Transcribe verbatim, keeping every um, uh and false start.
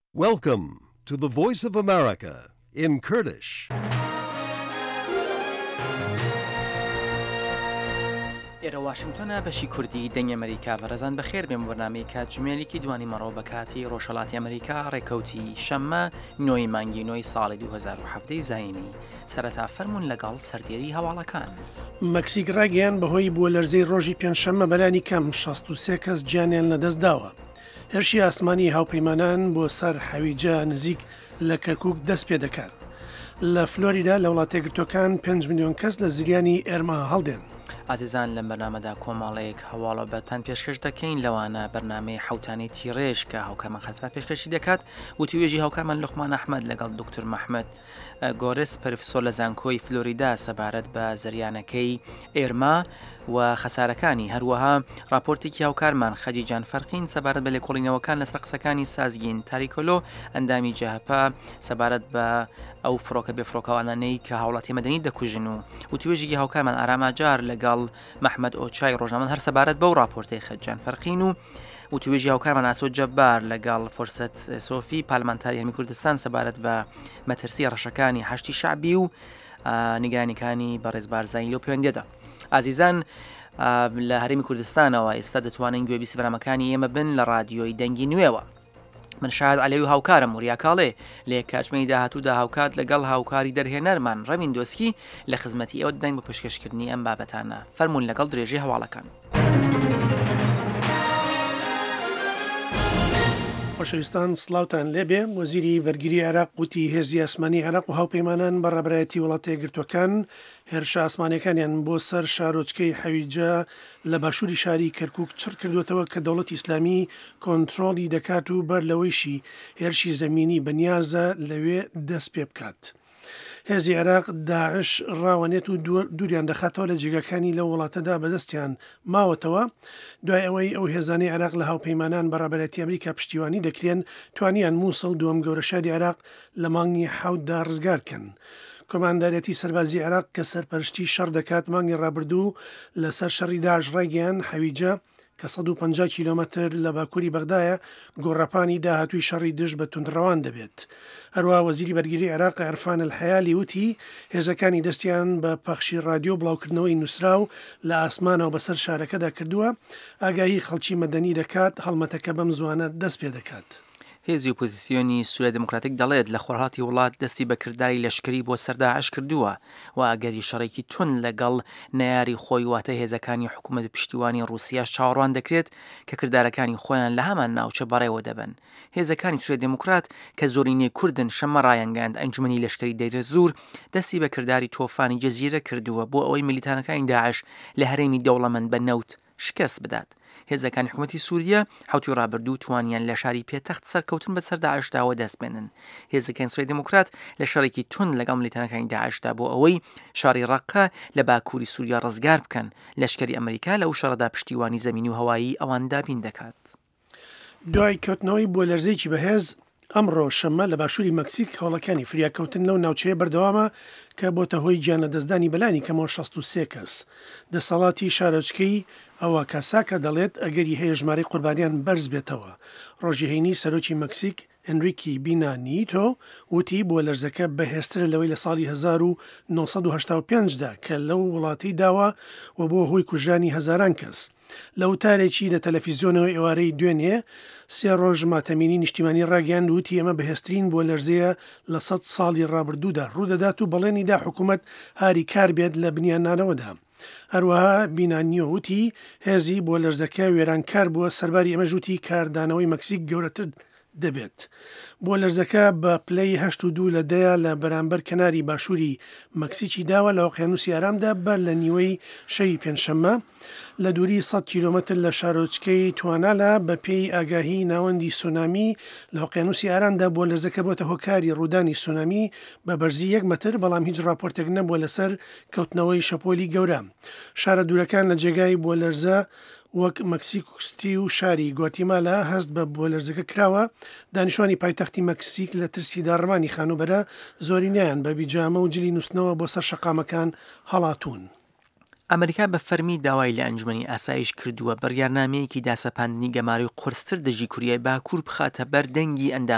Welcome to the Voice of America in Kurdish. ئێرە واشنگتۆنە بەشی کوردی دەنگی ئەمریکا بەڕێزان بەخێر بێم بەرنامەی کاتژمێرێکی دوانی مەڕۆ بە کاتی ڕۆژهەڵاتی ئەمریکا ڕێکەوتی شەممە نۆی مانگی نۆی ساڵی دوو هەزار و هەفت زاینی سەرەتا فەرمونون لەگەڵ سەردێری هەواڵەکان. مەکسیک ڕاگەیان بەهۆی بووە لەرزەی ڕۆژی پێنجشەممە بەلانی کەم شەست و سێ کەس گیانیان لەدەست داوە. هێرشی ئاسمانی هاوپەیمانان بۆ سەر حەویجە نزیک لە کەرکووک دەست پێ دەکات. لە فلۆریدا لە وڵاتە یەکگرتووەکان پێنج ملیۆن کەس لە زریانی ئێرما هەڵدێن. ئازیزان لەم بەرنامەدا کۆمەڵەیەک هەواڵە بەتان پێشکەش دەکەین لەوانە بەرنامەی حوتانی تیڕێژ کە هاوکارمان خەتفا پێشکەشی دەکات وتیوێژی هاوکارمان لوقمان ئەحمەد لەگەڵ دکتۆر محەممەد گۆرس پرفسۆر لە زانکۆی فلۆریدا سەبارەت بە زریانەکەی ئێرما و خەسارەکانی هەروەها راپۆرتێکی هاوکارمان خەجیجان فەرقین سەبارەت بە لێکۆڵینەوەکان لەسەر قسەکانی سازگین تاریکۆلۆ ئەندامی جاهپا سەبارەت بە ئەو فڕۆکە بێفرۆکەوانانەی کە هاوڵاتی مەدەنی دەکوژن و وتیوێژی هاوکارمان ئاراماجار لەگەڵ محەممەد ئۆچای ڕۆژنامە هەر سەبارەت بەو راپۆرتەی خەجیجان فەرقین و وتوێژی هاوکارمان ئاسۆ جەبار لەگەڵ فرسەت سۆفی پارلمانتاری هەرمی کوردستان سەبارەت بە مەترسی ڕەشەکانی هەشتی شعبی و نیگرانیەکانی بەڕێز بارزایی لەو پەیوەندیەدا. ئازیزان لە هەرمی کوردستانەوە ئێستا دەتوانین گوێ بیست بەرنامەکانی ئێمە بن لە رادیۆی دەنگی نوێوە. من شاهد عەلەوی هاوکارم وریا کاڵێ لە کاتژمەی داهاتوودا هاوکات لەگەڵ هاوکاری دەرهێنەرمان ڕەمین دۆسکی لە خزمەتی ئێوە دەنگ بە پێشکەشکردنی ئەم بابەتانە. فەرموون لەگەڵ درێژەی هەواڵەکان. خۆشەویستان سڵاوتان لێبێ. وەزیری بەرگری عێراق وتی هێزی ئاسمانی عێراق و هاوپەیمانان بە ڕێبەرایەتی وڵاتە یەکگرتووەکان هێرشە ئاسمانیەکانیان بۆ سەر شارۆچکەی حەویجە لە باشووری شاری کەرکووک چڕ کردوێتەوە کە دەوڵەتی ئیسلامی کۆنتڕۆڵی دەکات و بەر لەوەیشی هێرشی زەمینی بەنیازە لەوێ دەست پێ بکات. هێزی عێراق داعش ڕاوەنێت و دووریان دەخاتەوە لە جێگەکانی لە وڵاتەدا بەدەستیان ماوەتەوە دوای ئەوەی ئەو هێزانەی عێراق لە هاوپەیمانان بەڕێبەرەتی ئەمریکا پشتیوانی دەکرێن توانیان مووسڵ دووەم گەورە شاری عێراق لە مانگی حەوتدا ڕزگارکەن. کۆماندارەتی سەربازی عێراق کە سەرپەرشتی شەڕ دەکات مانگی ڕابردوو لەسەر شەڕی داعش ڕێگەیان حەویجە کە سەد و پەنجا کیلۆمەتر لە باکووری بەغدایە گۆڕەپانی داهاتووی شەڕی دژ بە توندڕەوان دەبێت. هەروە وەزیری بەرگری عێراق عرفان الحەیالی وتی هێزەکانی دەستیان بە پەخشی رادیۆ بڵاوکردنەوەی نووسراو لە ئاسمانەوە بەسەر شارەکەدا کردووە ئاگاهی خەڵکی مەدەنی دەکات هەڵمەتەکە بەم زوانە دەست پێ دەکات. هێزی ئۆپۆزیسیۆنی سووریا دموکراتیک دەڵێت لە خۆرهاتی وڵات دەستی بەکردداری لەشکری بۆ سەرداعش کردووە و ئاگەری شەڕێکی تون لەگەڵ نەیاری خۆی واتە هێزەکانی حکوومەت پشتیوانی رووسیاش چاوەڕوان دەکرێت کە کردارەکانی خۆیان لە هەمان ناوچە بەڕێوە دەبن. هێزەکانی سووریا دموکرات کە زۆرینەی کوردن شەمە ڕایەنگاند ئەنجومەنی لەشکری دەیرە زوور دەستی بەکردداری تۆفانی جەزیرە کردووە بۆ ئەوەی میلیتانەکانی داعش لە هەرێمی دەوڵەمەند بە نەوت شکست بدات. هێزەکانی حکوومەتی سووریا حوتی ڕابردوو توانیان لە شاری پێتەخت سەرکەوتن بە سەر داعشداوە دەست بێنن. هێزەکانی سووریا دموکرات لە شەڕێکی تون لەگەڵ میلیتانەکانی داعشدا بۆ ئەوەی شاری ڕەقە لە باکووری سووریا ڕزگار بکەن. لەشکری ئەمریکا لەو شەڕەدا پشتیوانی زەمینی و هەوایی ئەوان دابین دەکات. دوای کەوتنەوەی بۆ لەرزەیەکی بەهێز ئەمڕۆ شەممە لە باشووری مەکسیک هەوڵەکانی فریاکەوتن لەو ناوچەیە بەردەوامە کە بۆتە هۆی گیان لەدەستدانی بەلانی کەمەوە شەست و سێ کەس. دەسەڵاتی شارۆچکەی ئەوە کاساکە دەڵێت ئەگەری هەیە ژمارەی قوربانیان بەرز بێتەوە. ڕۆژی هەینی سەرۆکی مەکسیک ئەنریکی بینا نیتۆ وتی بۆ لەرزەکە بەهێزترە لەوەی لە ساڵی هەزار و نۆسەد و هەشتا و پێنجدا کە لەو وڵاتی داوە و بۆ هۆی کوژانی هەزاران کەس. لە وتارێکی لە تەلەڤیزیۆنەوە ئێوارەی دوێنێ سێ ڕۆژ ماتەمینی نیشتیمانی ڕاگەیاند وتی ئەمە بەهێزترین بۆ لەرزەیە لە سەد ساڵی ڕابردوودا ڕوودەدات و بەڵێنیدا حکوومەت هاری کار بێت لە بنیانانەوەدا. هەروەها بینانیۆ وتی هێزی بۆ لەرزەکە وێرانکار بووە سەرباری ئەمە ژووتی کاردانەوەی مەکسیک گەورەتر دەبێت. بۆ لەرزەکە بە پلەی هەشت و دوو لە دەیە لە بەرامبەر کەناری باشووری مەکسیکی داوە لە ئۆقیانوسی ئارامدا بەر لە نیوەی شەوی پێنجشەممە لە دووری سەد کیلۆمەتر لە شارۆچکەی توانالە بە پێی ئاگاهی ناوەندی سونامی لە ئۆقیانوسی ئارامدا بۆ لەرزەکە بۆتە هۆکاری ڕوودانی سونامی بە بەرزی یەک مەتر بەڵام هیچ راپۆرتێک نەبووە لەسەر کەوتنەوەی شەپۆلی گەورە. شارە دوورەکان لە جێگای بۆ لەرزە وەک مەکسیکستی و شاری گۆتیمالا هەست بە بۆ لەرزەکە کراوە. دانیشتوانی پایتەختی مەکسیک لە ترسی داڕمانی خانوبەرە زۆرینیان بە بیجامە و جلی نووسنەوە بۆ سەر شەقامەکان هەڵاتون. ئەمریکا بە فەرمی داوای لە ئەنجومەنی ئاسایش کردووە بڕیارنامەیەکی داسەپاندنی گەماروی قورستر دژی کوریای باکوور بخاتە بەر دەنگی ئەندام